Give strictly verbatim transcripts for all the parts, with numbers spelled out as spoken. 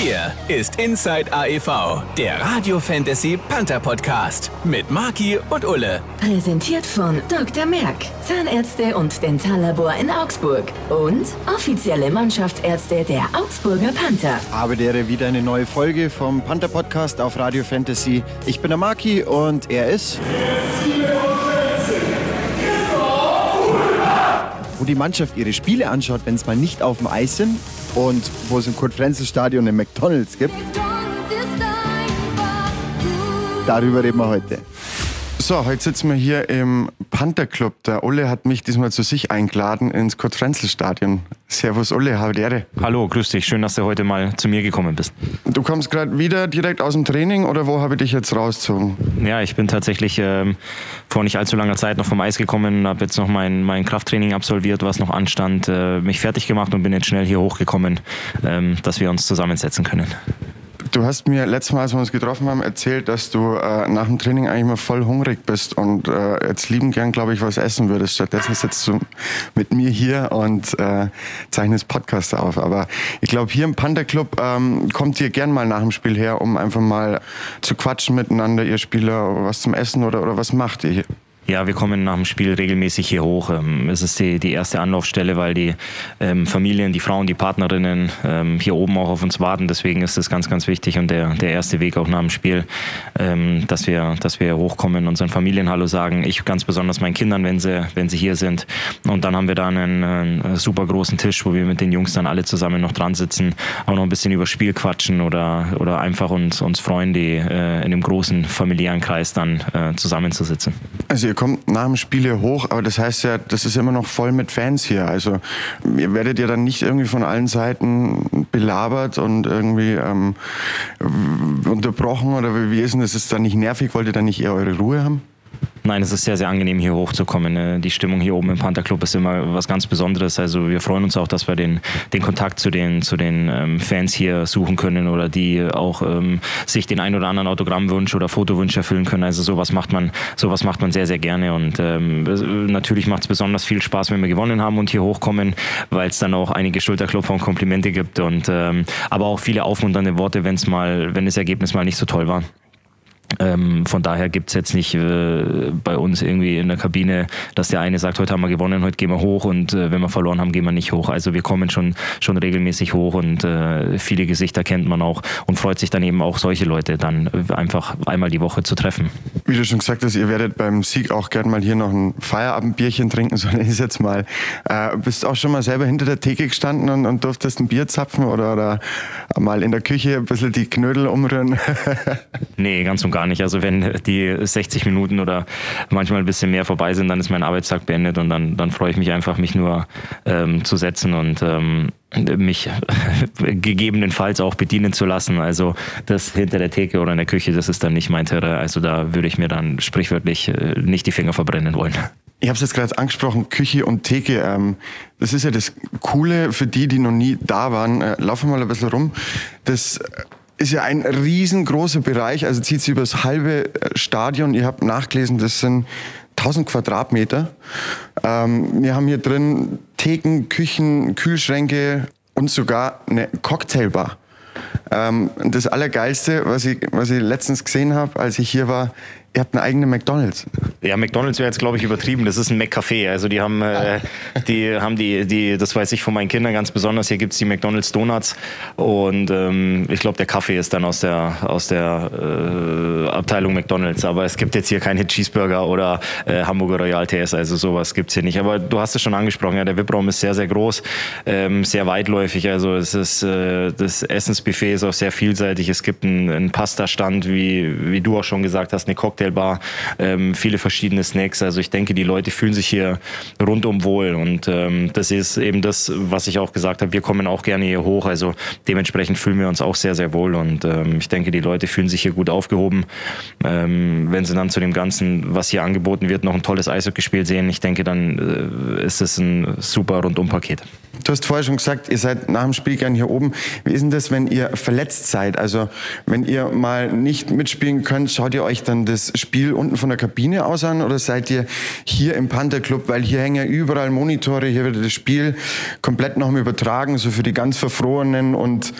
Hier ist Inside A E V, der Radio Fantasy Panther Podcast mit Maki und Ulle. Präsentiert von Doktor Merck, Zahnärzte und Dentallabor in Augsburg und offizielle Mannschaftsärzte der Augsburger Panther. Habe der wieder eine neue Folge vom Panther Podcast auf Radio Fantasy. Ich bin der Maki und er ist... Wo die Mannschaft ihre Spiele anschaut, wenn es mal nicht auf dem Eis sind und wo es im Kurt-Frenzel-Stadion einen McDonald's gibt. Darüber reden wir heute. So, heute sitzen wir hier im Panther Club. Der Olle hat mich diesmal zu sich eingeladen ins Kurt-Frenzel-Stadion. Servus Olle, habe die Ehre. Hallo, grüß dich. Schön, dass du heute mal zu mir gekommen bist. Du kommst gerade wieder direkt aus dem Training oder wo habe ich dich jetzt rausgezogen? Ja, ich bin tatsächlich ähm, vor nicht allzu langer Zeit noch vom Eis gekommen, habe jetzt noch mein, mein Krafttraining absolviert, was noch anstand, äh, mich fertig gemacht und bin jetzt schnell hier hochgekommen, ähm, dass wir uns zusammensetzen können. Du hast mir letztes Mal, als wir uns getroffen haben, erzählt, dass du äh, nach dem Training eigentlich mal voll hungrig bist und äh, jetzt lieben gern, glaube ich, was essen würdest. Stattdessen sitzt du mit mir hier und äh, zeichnest Podcast auf. Aber ich glaube, hier im Panther Club ähm, kommt ihr gern mal nach dem Spiel her, um einfach mal zu quatschen miteinander, ihr Spieler, was zum Essen oder, oder was macht ihr hier? Ja, wir kommen nach dem Spiel regelmäßig hier hoch. Es ist die, die erste Anlaufstelle, weil die ähm, Familien, die Frauen, die Partnerinnen ähm, hier oben auch auf uns warten. Deswegen ist es ganz, ganz wichtig und der, der erste Weg auch nach dem Spiel, ähm, dass wir, dass wir hochkommen, unseren Familien Hallo sagen. Ich ganz besonders meinen Kindern, wenn sie, wenn sie hier sind. Und dann haben wir da einen, einen super großen Tisch, wo wir mit den Jungs dann alle zusammen noch dran sitzen, auch noch ein bisschen über Spiel quatschen oder, oder einfach uns, uns freuen, die äh, in einem großen familiären Kreis dann äh, zusammenzusitzen. Also ihr kommt nach dem Spiel hier hoch, aber das heißt ja, das ist immer noch voll mit Fans hier. Also ihr werdet ja dann nicht irgendwie von allen Seiten belabert und irgendwie ähm, unterbrochen oder wie ist denn das? Ist das dann nicht nervig? Wollt ihr dann nicht eher eure Ruhe haben? Nein, es ist sehr, sehr angenehm, hier hochzukommen. Die Stimmung hier oben im Panther Club ist immer was ganz Besonderes. Also wir freuen uns auch, dass wir den, den Kontakt zu den, zu den ähm, Fans hier suchen können oder die auch ähm, sich den ein oder anderen Autogrammwunsch oder Fotowunsch erfüllen können. Also sowas macht man, sowas macht man sehr, sehr gerne. Und ähm, natürlich macht es besonders viel Spaß, wenn wir gewonnen haben und hier hochkommen, weil es dann auch einige Schulterklopfer und Komplimente gibt. Und, ähm, aber auch viele aufmunternde Worte, wenn's mal, wenn das Ergebnis mal nicht so toll war. Ähm, von daher gibt's jetzt nicht äh, bei uns irgendwie in der Kabine, dass der eine sagt, heute haben wir gewonnen, heute gehen wir hoch und äh, wenn wir verloren haben, gehen wir nicht hoch. Also wir kommen schon schon regelmäßig hoch und äh, viele Gesichter kennt man auch und freut sich dann eben auch solche Leute dann einfach einmal die Woche zu treffen. Wie du schon gesagt hast, ihr werdet beim Sieg auch gern mal hier noch ein Feierabendbierchen trinken, so nenne ich es jetzt mal. Äh, bist du auch schon mal selber hinter der Theke gestanden und, und durftest ein Bier zapfen oder, oder mal in der Küche ein bisschen die Knödel umrühren? Nee, ganz und gar nicht. Also wenn die sechzig Minuten oder manchmal ein bisschen mehr vorbei sind, dann ist mein Arbeitstag beendet und dann, dann freue ich mich einfach, mich nur ähm, zu setzen und ähm, mich gegebenenfalls auch bedienen zu lassen. Also das hinter der Theke oder in der Küche, das ist dann nicht mein Terrain. Also da würde ich mir dann sprichwörtlich äh, nicht die Finger verbrennen wollen. Ich habe es jetzt gerade angesprochen, Küche und Theke. Ähm, das ist ja das Coole für die, die noch nie da waren. Äh, laufen wir mal ein bisschen rum. Das ist ja ein riesengroßer Bereich, also zieht sich über das halbe Stadion. Ihr habt nachgelesen, das sind tausend Quadratmeter. Ähm, wir haben hier drin Theken, Küchen, Kühlschränke und sogar eine Cocktailbar. Ähm, das Allergeilste, was ich, was ich letztens gesehen habe, als ich hier war, ihr habt einen eigenen McDonald's. Ja, McDonald's wäre jetzt, glaube ich, übertrieben. Das ist ein McCafé. Also die haben, äh, die haben die, die, das weiß ich von meinen Kindern ganz besonders. Hier gibt's die McDonald's Donuts und ähm, ich glaube, der Kaffee ist dann aus der aus der äh, Abteilung McDonald's. Aber es gibt jetzt hier keine Cheeseburger oder äh, Hamburger Royal T S. Also sowas gibt's hier nicht. Aber du hast es schon angesprochen. Ja, der V I P-Raum ist sehr, sehr groß, ähm, sehr weitläufig. Also es ist äh, das Essensbuffet ist auch sehr vielseitig. Es gibt einen, einen Pasta-Stand, wie wie du auch schon gesagt hast, eine Cocktailbar, ähm, viele verschiedene Snacks. Also ich denke, die Leute fühlen sich hier rundum wohl und ähm, das ist eben das, was ich auch gesagt habe. Wir kommen auch gerne hier hoch, also dementsprechend fühlen wir uns auch sehr, sehr wohl und ähm, ich denke, die Leute fühlen sich hier gut aufgehoben. Ähm, wenn sie dann zu dem Ganzen, was hier angeboten wird, noch ein tolles Eishockeyspiel sehen, ich denke, dann äh, ist es ein super Rundum-Paket. Du hast vorher schon gesagt, ihr seid nach dem Spiel gern hier oben. Wie ist denn das, wenn ihr verletzt seid. Also wenn ihr mal nicht mitspielen könnt, schaut ihr euch dann das Spiel unten von der Kabine aus an oder seid ihr hier im Pantherclub, weil hier hängen ja überall Monitore, hier wird das Spiel komplett nochmal übertragen, so für die ganz Verfrorenen und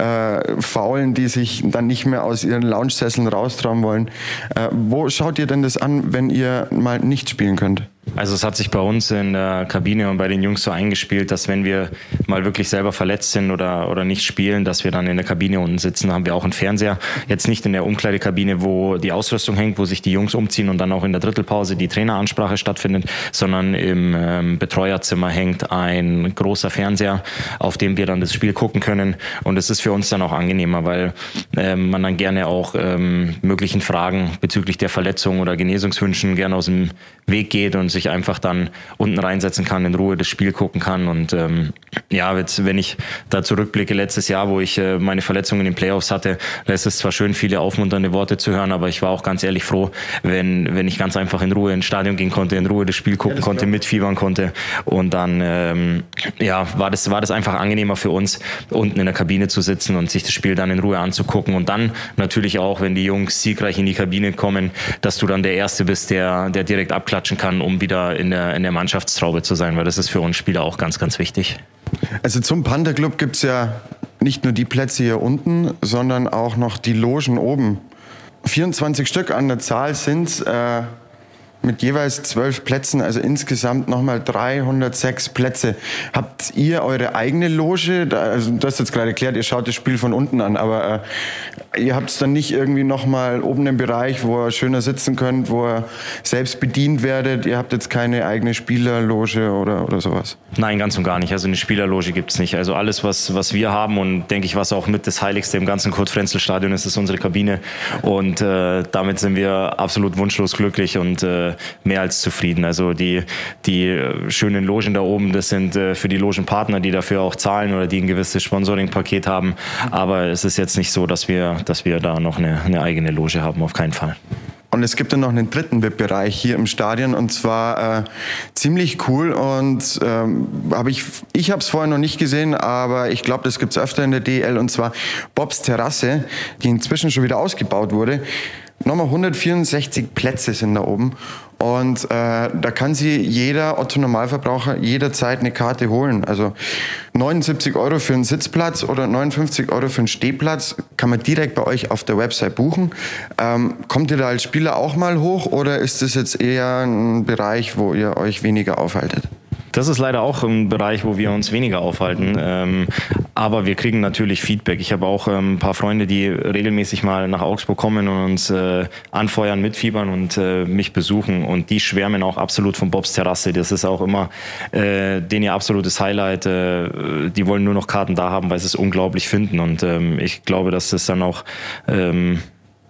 äh, Faulen, die sich dann nicht mehr aus ihren Lounge-Sesseln raustrauen wollen. Äh, wo schaut ihr denn das an, wenn ihr mal nicht spielen könnt? Also es hat sich bei uns in der Kabine und bei den Jungs so eingespielt, dass wenn wir mal wirklich selber verletzt sind oder, oder nicht spielen, dass wir dann in der Kabine unten sitzen. Da haben wir auch einen Fernseher. Jetzt nicht in der Umkleidekabine, wo die Ausrüstung hängt, wo sich die Jungs umziehen und dann auch in der Drittelpause die Traineransprache stattfindet, sondern im ähm, Betreuerzimmer hängt ein großer Fernseher, auf dem wir dann das Spiel gucken können. Und es ist für uns dann auch angenehmer, weil ähm, man dann gerne auch ähm, möglichen Fragen bezüglich der Verletzung oder Genesungswünschen gerne aus dem Weg geht und sich einfach dann unten reinsetzen kann, in Ruhe das Spiel gucken kann. Und ähm, ja, jetzt, wenn ich da zurückblicke, letztes Jahr, wo ich äh, meine Verletzung in den Playoffs hatte, da ist es zwar schön, viele aufmunternde Worte zu hören, aber ich war auch ganz ehrlich froh, wenn, wenn ich ganz einfach in Ruhe ins Stadion gehen konnte, in Ruhe das Spiel gucken ja, konnte, klar. mitfiebern konnte. Und dann ähm, ja, war das, war das einfach angenehmer für uns, unten in der Kabine zu sitzen und sich das Spiel dann in Ruhe anzugucken. Und dann natürlich auch, wenn die Jungs siegreich in die Kabine kommen, dass du dann der Erste bist, der, der direkt abklatschen kann, um wieder in der, in der Mannschaftstraube zu sein, weil das ist für uns Spieler auch ganz, ganz wichtig. Also zum Pantherclub gibt es ja nicht nur die Plätze hier unten, sondern auch noch die Logen oben. vierundzwanzig Stück an der Zahl sind es, äh, mit jeweils zwölf Plätzen, also insgesamt nochmal dreihundertsechs Plätze. Habt ihr eure eigene Loge? Da, also du hast jetzt gerade erklärt, ihr schaut das Spiel von unten an, aber äh, ihr habt es dann nicht irgendwie nochmal oben im Bereich, wo ihr schöner sitzen könnt, wo ihr selbst bedient werdet? Ihr habt jetzt keine eigene Spielerloge oder, oder sowas? Nein, ganz und gar nicht. Also eine Spielerloge gibt es nicht. Also alles, was, was wir haben und denke ich, was auch mit das Heiligste im ganzen Kurt-Frenzel-Stadion ist, ist unsere Kabine. Und äh, damit sind wir absolut wunschlos glücklich und äh, mehr als zufrieden. Also die, die schönen Logen da oben, das sind äh, für die Logenpartner, die dafür auch zahlen oder die ein gewisses Sponsoring-Paket haben. Aber es ist jetzt nicht so, dass wir, dass wir da noch eine, eine eigene Loge haben, auf keinen Fall. Und es gibt dann noch einen dritten V I P-Bereich hier im Stadion und zwar äh, ziemlich cool und ähm, hab ich, ich habe es vorher noch nicht gesehen, aber ich glaube, das gibt es öfter in der D E L und zwar Bobs Terrasse, die inzwischen schon wieder ausgebaut wurde. Nochmal hundertvierundsechzig Plätze sind da oben und äh, da kann sich jeder Otto-Normalverbraucher jederzeit eine Karte holen. Also neunundsiebzig Euro für einen Sitzplatz oder neunundfünfzig Euro für einen Stehplatz kann man direkt bei euch auf der Website buchen. Ähm, kommt ihr da als Spieler auch mal hoch oder ist das jetzt eher ein Bereich, wo ihr euch weniger aufhaltet? Das ist leider auch ein Bereich, wo wir uns weniger aufhalten. Ähm, aber wir kriegen natürlich Feedback. Ich habe auch ähm, ein paar Freunde, die regelmäßig mal nach Augsburg kommen und uns äh, anfeuern, mitfiebern und äh, mich besuchen. Und die schwärmen auch absolut von Bobs Terrasse. Das ist auch immer äh, denen ihr absolutes Highlight. Äh, die wollen nur noch Karten da haben, weil sie es unglaublich finden. Und ähm, ich glaube, dass das dann auch ähm,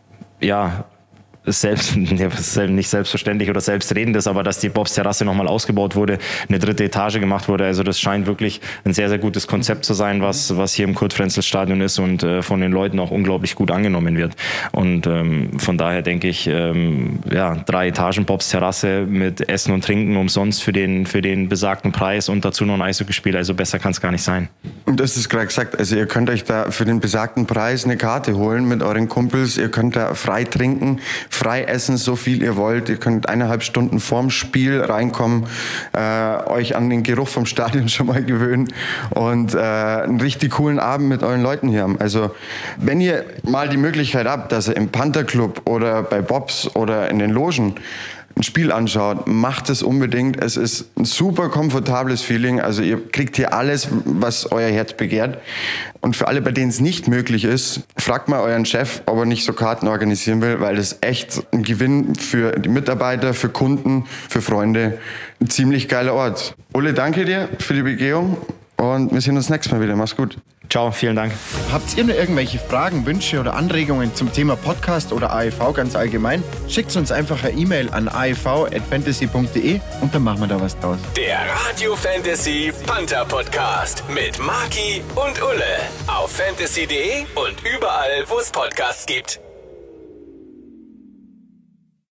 ja selbst, nicht selbstverständlich oder selbstredend ist, aber dass die Bobs Terrasse nochmal ausgebaut wurde, eine dritte Etage gemacht wurde. Also das scheint wirklich ein sehr, sehr gutes Konzept zu sein, was, was hier im Kurt-Frenzel-Stadion ist und äh, von den Leuten auch unglaublich gut angenommen wird. Und ähm, von daher denke ich, ähm, ja, drei Etagen Bobs Terrasse mit Essen und Trinken umsonst für den, für den besagten Preis und dazu noch ein Eishockeyspiel. Also besser kann es gar nicht sein. Und das ist gerade gesagt, also ihr könnt euch da für den besagten Preis eine Karte holen mit euren Kumpels. Ihr könnt da frei trinken, frei essen, so viel ihr wollt. Ihr könnt eineinhalb Stunden vorm Spiel reinkommen, äh, euch an den Geruch vom Stadion schon mal gewöhnen und äh, einen richtig coolen Abend mit euren Leuten hier haben. Also wenn ihr mal die Möglichkeit habt, dass ihr im Pantherclub oder bei Bobs oder in den Logen ein Spiel anschaut, macht es unbedingt. Es ist ein super komfortables Feeling. Also ihr kriegt hier alles, was euer Herz begehrt. Und für alle, bei denen es nicht möglich ist, fragt mal euren Chef, ob er nicht so Karten organisieren will, weil das echt ein Gewinn für die Mitarbeiter, für Kunden, für Freunde. Ein ziemlich geiler Ort. Ulle, danke dir für die Begehung und wir sehen uns nächstes Mal wieder. Mach's gut. Ciao, vielen Dank. Habt ihr noch irgendwelche Fragen, Wünsche oder Anregungen zum Thema Podcast oder A E V ganz allgemein? Schickt uns einfach eine E-Mail an a e v at fantasy punkt d e und dann machen wir da was draus. Der Radio Fantasy Panther Podcast mit Maki und Ulle auf fantasy punkt d e und überall, wo es Podcasts gibt.